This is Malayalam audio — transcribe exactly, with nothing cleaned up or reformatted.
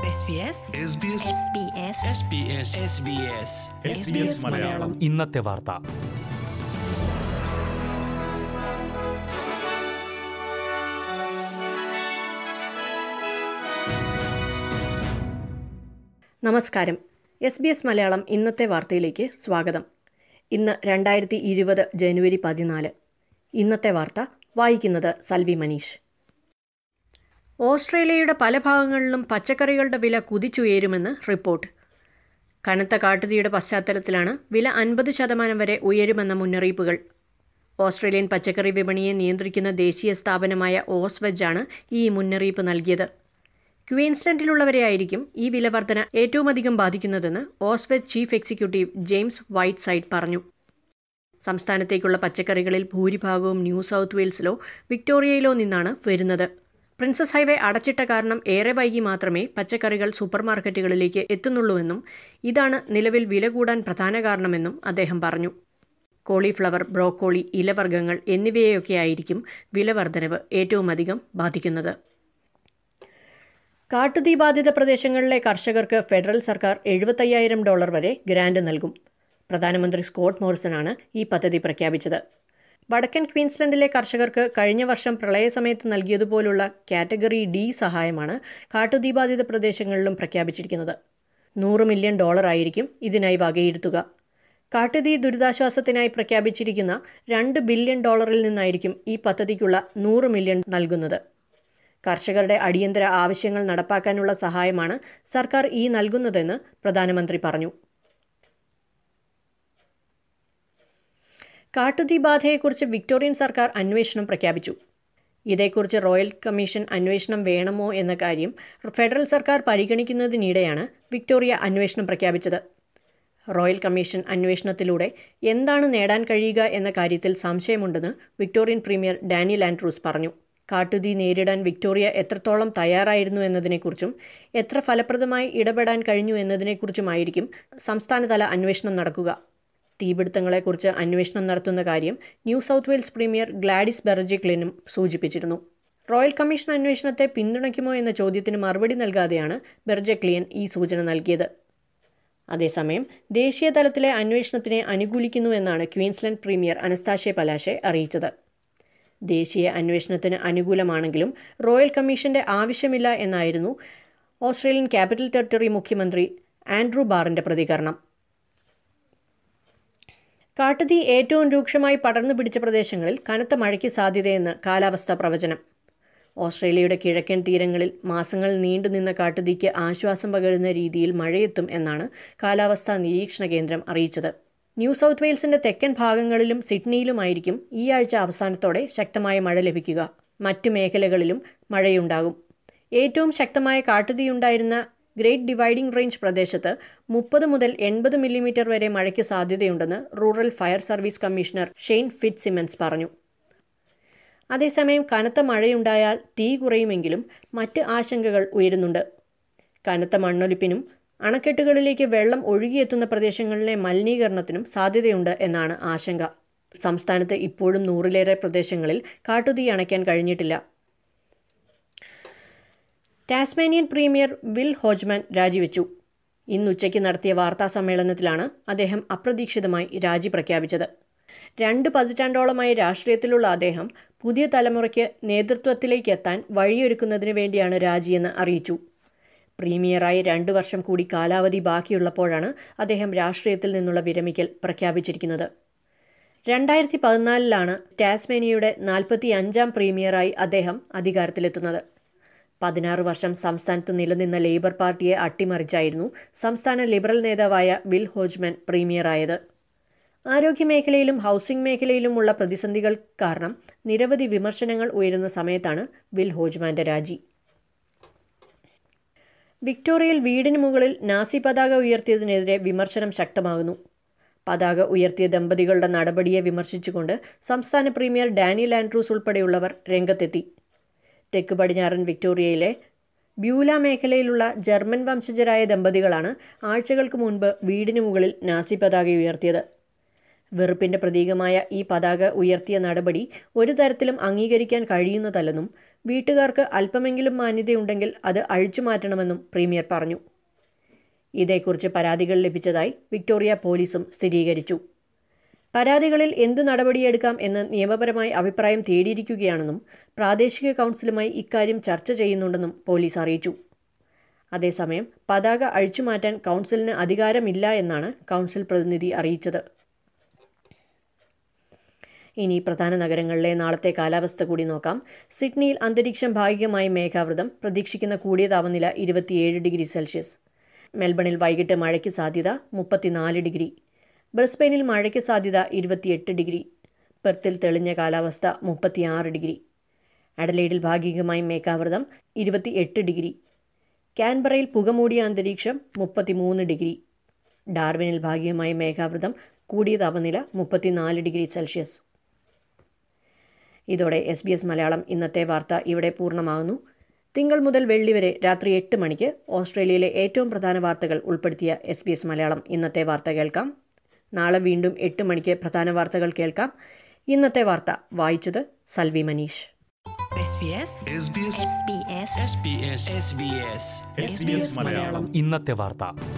മലയാളം ഇന്നത്തെ വാർത്ത. നമസ്കാരം. എസ് ബി എസ് മലയാളം ഇന്നത്തെ വാർത്തയിലേക്ക് സ്വാഗതം. ഇന്ന് രണ്ടായിരത്തി ഇരുപത് ജനുവരി പതിനാല്. ഇന്നത്തെ വാർത്ത വായിക്കുന്നത് സൽവി മനീഷ്. ഓസ്ട്രേലിയയുടെ പല ഭാഗങ്ങളിലും പച്ചക്കറികളുടെ വില കുതിച്ചുയരുമെന്ന് റിപ്പോർട്ട്. കനത്ത കാട്ടുതീയുടെ പശ്ചാത്തലത്തിലാണ് വില അൻപത് ശതമാനം വരെ ഉയരുമെന്ന മുന്നറിയിപ്പുകൾ. ഓസ്ട്രേലിയൻ പച്ചക്കറി വിപണിയെ നിയന്ത്രിക്കുന്ന ദേശീയ സ്ഥാപനമായ ഓസ്വെജാണ് ഈ മുന്നറിയിപ്പ് നൽകിയത്. ക്വീൻസ്ലൻഡിലുള്ളവരെയായിരിക്കും ഈ വിലവർധന ഏറ്റവുമധികം ബാധിക്കുന്നതെന്ന് Ausveg chief executive James Whiteside പറഞ്ഞു. സംസ്ഥാനത്തേക്കുള്ള പച്ചക്കറികളിൽ ഭൂരിഭാഗവും ന്യൂ സൗത്ത് വെയിൽസിലോ വിക്ടോറിയയിലോ നിന്നാണ് വരുന്നത്. പ്രിൻസസ് ഹൈവേ അടച്ചിട്ട കാരണം ഏറെ വൈകി മാത്രമേ പച്ചക്കറികൾ സൂപ്പർ മാർക്കറ്റുകളിലേക്ക് എത്തുന്നുള്ളൂവെന്നും ഇതാണ് നിലവിൽ വില കൂടാൻ പ്രധാന കാരണമെന്നും അദ്ദേഹം പറഞ്ഞു. കോളിഫ്ലവർ, ബ്രോക്കോളി, ഇലവർഗ്ഗങ്ങൾ എന്നിവയൊക്കെയായിരിക്കും വിലവർധനവ് ഏറ്റവുമധികം ബാധിക്കുന്നത്. കാട്ടുതീ ബാധിത പ്രദേശങ്ങളിലെ കർഷകർക്ക് ഫെഡറൽ സർക്കാർ എഴുപത്തയ്യായിരം ഡോളർ വരെ ഗ്രാന്റ് നൽകും. പ്രധാനമന്ത്രി സ്കോട്ട് മോറിസനാണ് ഈ പദ്ധതി പ്രഖ്യാപിച്ചത്. വടക്കൻ ക്വീൻസ്ലൻഡിലെ കർഷകർക്ക് കഴിഞ്ഞ വർഷം പ്രളയസമയത്ത് നൽകിയതുപോലുള്ള കാറ്റഗറി ഡി സഹായമാണ് കാട്ടുതീ ബാധിത പ്രദേശങ്ങളിലും പ്രഖ്യാപിച്ചിരിക്കുന്നത്. നൂറ് മില്യൺ ഡോളർ ആയിരിക്കും ഇതിനായി വകയിരുത്തുക. കാട്ടുതീ ദുരിതാശ്വാസത്തിനായി പ്രഖ്യാപിച്ചിരിക്കുന്ന രണ്ട് ബില്യൺ ഡോളറിൽ നിന്നായിരിക്കും ഈ പദ്ധതിക്കുള്ള നൂറ് മില്യൺ നൽകുന്നത്. കർഷകരുടെ അടിയന്തര ആവശ്യങ്ങൾ നടപ്പാക്കാനുള്ള സഹായമാണ് സർക്കാർ ഈ നൽകുന്നതെന്ന് പ്രധാനമന്ത്രി പറഞ്ഞു. കാട്ടുതീ ബാധയെക്കുറിച്ച് വിക്ടോറിയൻ സർക്കാർ അന്വേഷണം പ്രഖ്യാപിച്ചു. ഇതേക്കുറിച്ച് റോയൽ കമ്മീഷൻ അന്വേഷണം വേണമോ എന്ന കാര്യം ഫെഡറൽ സർക്കാർ പരിഗണിക്കുന്നതിനിടെയാണ് വിക്ടോറിയ അന്വേഷണം പ്രഖ്യാപിച്ചത്. റോയൽ കമ്മീഷൻ അന്വേഷണത്തിലൂടെ എന്താണ് നേടാൻ കഴിയുക എന്ന കാര്യത്തിൽ സംശയമുണ്ടെന്ന് വിക്ടോറിയൻ പ്രീമിയർ ഡാനിയൽ ആൻഡ്രൂസ് പറഞ്ഞു. കാട്ടുതീ നേരിടാൻ വിക്ടോറിയ എത്രത്തോളം തയ്യാറായിരുന്നു എന്നതിനെക്കുറിച്ചും എത്ര ഫലപ്രദമായി ഇടപെടാൻ കഴിഞ്ഞു എന്നതിനെക്കുറിച്ചുമായിരിക്കും സംസ്ഥാനതല അന്വേഷണം നടക്കുക. തീപിടുത്തങ്ങളെക്കുറിച്ച് അന്വേഷണം നടത്തുന്ന കാര്യം New South Wales premier Gladys ബെർജിക്ലിനും സൂചിപ്പിച്ചിരുന്നു. റോയൽ കമ്മീഷൻ അന്വേഷണത്തെ പിന്തുണയ്ക്കുമോ എന്ന ചോദ്യത്തിന് മറുപടി നൽകാതെയാണ് ബെർജിക്ലിയൻ ഈ സൂചന നൽകിയത്. അതേസമയം ദേശീയ തലത്തിലെ അന്വേഷണത്തിനെ അനുകൂലിക്കുന്നുവെന്നാണ് ക്വീൻസ്ലൻഡ് പ്രീമിയർ അനസ്താഷ്യ പലാശെ അറിയിച്ചത്. ദേശീയ അന്വേഷണത്തിന് അനുകൂലമാണെങ്കിലും റോയൽ കമ്മീഷന്റെ ആവശ്യമില്ല എന്നായിരുന്നു ഓസ്ട്രേലിയൻ ക്യാപിറ്റൽ ടെറിട്ടറി മുഖ്യമന്ത്രി ആൻഡ്രൂ ബാറിന്റെ പ്രതികരണം. കാട്ടുതീ ഏറ്റവും രൂക്ഷമായി പടർന്നു പിടിച്ച പ്രദേശങ്ങളിൽ കനത്ത മഴയ്ക്ക് സാധ്യതയെന്ന് കാലാവസ്ഥാ പ്രവചനം. ഓസ്ട്രേലിയയുടെ കിഴക്കൻ തീരങ്ങളിൽ മാസങ്ങൾ നീണ്ടുനിന്ന കാട്ടുതീക്ക് ആശ്വാസം പകരുന്ന രീതിയിൽ മഴയെത്തും എന്നാണ് കാലാവസ്ഥാ നിരീക്ഷണ കേന്ദ്രം അറിയിച്ചത്. ന്യൂ സൗത്ത് വെയിൽസിന്റെ തെക്കൻ ഭാഗങ്ങളിലും സിഡ്നിയിലുമായിരിക്കും ഈ ആഴ്ച അവസാനത്തോടെ ശക്തമായ മഴ ലഭിക്കുക. മറ്റു മേഖലകളിലും മഴയുണ്ടാകും. ഏറ്റവും ശക്തമായ കാട്ടുതീയുണ്ടായിരുന്ന ഗ്രേറ്റ് ഡിവൈഡിംഗ് റേഞ്ച് പ്രദേശത്ത് മുപ്പത് മുതൽ എൺപത് മില്ലിമീറ്റർ വരെ മഴയ്ക്ക് സാധ്യതയുണ്ടെന്ന് rural fire service commissioner Shane Fitzsimmons പറഞ്ഞു. അതേസമയം കനത്ത മഴയുണ്ടായാൽ തീ കുറയുമെങ്കിലും മറ്റ് ആശങ്കകൾ ഉയരുന്നുണ്ട്. കനത്ത മണ്ണൊലിപ്പിനും അണക്കെട്ടുകളിലേക്ക് വെള്ളം ഒഴുകിയെത്തുന്ന പ്രദേശങ്ങളിലെ മലിനീകരണത്തിനും സാധ്യതയുണ്ട് എന്നാണ് ആശങ്ക. സംസ്ഥാനത്ത് ഇപ്പോഴും നൂറിലേറെ പ്രദേശങ്ങളിൽ കാട്ടുതീ അണയ്ക്കാൻ കഴിഞ്ഞിട്ടില്ല. ടാസ്മാനിയൻ പ്രീമിയർ വിൽ ഹോജ്മാൻ രാജിവെച്ചു. ഇന്നുച്ചയ്ക്ക് നടത്തിയ വാർത്താ സമ്മേളനത്തിലാണ് അദ്ദേഹം അപ്രതീക്ഷിതമായി രാജി പ്രഖ്യാപിച്ചത്. രണ്ട് പതിറ്റാണ്ടോളമായി രാഷ്ട്രീയത്തിലുള്ള അദ്ദേഹം പുതിയ തലമുറയ്ക്ക് നേതൃത്വത്തിലേക്ക് എത്താൻ വഴിയൊരുക്കുന്നതിന് വേണ്ടിയാണ് രാജിയെന്ന് അറിയിച്ചു. പ്രീമിയറായി രണ്ടു വർഷം കൂടി കാലാവധി ബാക്കിയുള്ളപ്പോഴാണ് അദ്ദേഹം രാഷ്ട്രീയത്തിൽ നിന്നുള്ള വിരമിക്കൽ പ്രഖ്യാപിച്ചിരിക്കുന്നത്. രണ്ടായിരത്തി പതിനാലിലാണ് ടാസ്മാനിയയുടെ നാൽപ്പത്തി അഞ്ചാം പ്രീമിയറായി അദ്ദേഹം അധികാരത്തിലെത്തുന്നത്. പതിനാറ് വർഷം സംസ്ഥാനത്ത് നിലനിന്ന ലേബർ പാർട്ടിയെ അട്ടിമറിച്ചായിരുന്നു സംസ്ഥാന ലിബറൽ നേതാവായ വിൽ ഹോജ്മാൻ പ്രീമിയറായത്. ആരോഗ്യമേഖലയിലും ഹൗസിംഗ് മേഖലയിലുമുള്ള പ്രതിസന്ധികൾ കാരണം നിരവധി വിമർശനങ്ങൾ ഉയരുന്ന സമയത്താണ് വിൽ ഹോജ്മാന്റെ രാജി. വിക്ടോറിയയിൽ വീടിന് മുകളിൽ നാസി പതാക ഉയർത്തിയതിനെതിരെ വിമർശനം ശക്തമാകുന്നു. പതാക ഉയർത്തിയ ദമ്പതികളുടെ നടപടിയെ വിമർശിച്ചുകൊണ്ട് സംസ്ഥാന പ്രീമിയർ ഡാനിയൽ ആൻഡ്രൂസ് ഉൾപ്പെടെയുള്ളവർ രംഗത്തെത്തി. തെക്ക് പടിഞ്ഞാറൻ വിക്ടോറിയയിലെ ബ്യൂല മേഖലയിലുള്ള ജർമ്മൻ വംശജരായ ദമ്പതികളാണ് ആഴ്ചകൾക്ക് മുൻപ് വീടിന് മുകളിൽ നാസി പതാക ഉയർത്തിയത്. വെറുപ്പിന്റെ പ്രതീകമായ ഈ പതാക ഉയർത്തിയ നടപടി ഒരു തരത്തിലും അംഗീകരിക്കാൻ കഴിയുന്നതല്ലെന്നും വീട്ടുകാർക്ക് അല്പമെങ്കിലും മാന്യതയുണ്ടെങ്കിൽ അത് അഴിച്ചുമാറ്റണമെന്നും പ്രീമിയർ പറഞ്ഞു. ഇതേക്കുറിച്ച് പരാതികൾ ലഭിച്ചതായി വിക്ടോറിയ പോലീസും സ്ഥിരീകരിച്ചു. പരാതികളിൽ എന്തു നടപടിയെടുക്കാം എന്ന് നിയമപരമായി അഭിപ്രായം തേടിയിരിക്കുകയാണെന്നും പ്രാദേശിക കൗൺസിലുമായി ഇക്കാര്യം ചർച്ച ചെയ്യുന്നുണ്ടെന്നും പോലീസ് അറിയിച്ചു. അതേസമയം പതാക അഴിച്ചുമാറ്റാൻ കൗൺസിലിന് അധികാരമില്ല എന്നാണ് കൗൺസിൽ പ്രതിനിധി അറിയിച്ചത്. ഇനി പ്രധാന നഗരങ്ങളിലെ നാളത്തെ കാലാവസ്ഥ കൂടി നോക്കാം. സിഡ്നിയിൽ അന്തരീക്ഷം ഭാഗികമായി മേഘാവൃതം, പ്രതീക്ഷിക്കുന്ന കൂടിയ താപനില ഇരുപത്തിയേഴ് ഡിഗ്രി സെൽഷ്യസ്. മെൽബണിൽ വൈകിട്ട് മഴയ്ക്ക് സാധ്യത മുപ്പത്തിനാല് ഡിഗ്രി. ബ്രിസ്ബെയിനിൽ മഴയ്ക്ക് സാധ്യത ഇരുപത്തിയെട്ട് ഡിഗ്രി. പെർത്തിൽ തെളിഞ്ഞ കാലാവസ്ഥ മുപ്പത്തിയാറ് ഡിഗ്രി. അഡലെയ്ഡിൽ ഭാഗികമായി മേഘാവൃതം ഇരുപത്തിയെട്ട് ഡിഗ്രി. കാൻബറയിൽ പുകമൂടിയ അന്തരീക്ഷം മുപ്പത്തിമൂന്ന് ഡിഗ്രി. ഡാർവിനിൽ ഭാഗികമായി മേഘാവൃതം, കൂടിയ താപനില മുപ്പത്തിനാല് ഡിഗ്രി സെൽഷ്യസ്. ഇതോടെ എസ് ബി എസ് മലയാളം ഇന്നത്തെ വാർത്ത ഇവിടെ പൂർണ്ണമാകുന്നു. തിങ്കൾ മുതൽ വെള്ളി വരെ രാത്രി എട്ട് മണിക്ക് ഓസ്ട്രേലിയയിലെ ഏറ്റവും പ്രധാന വാർത്തകൾ ഉൾപ്പെടുത്തിയ എസ് ബി എസ് മലയാളം ഇന്നത്തെ വാർത്ത കേൾക്കാം. നാളെ വീണ്ടും എട്ട് മണിക്ക് പ്രധാന വാർത്തകൾ കേൾക്കാം. ഇന്നത്തെ വാർത്ത വായിച്ചത് സൽവി മനീഷ്. ഇന്നത്തെ വാർത്ത.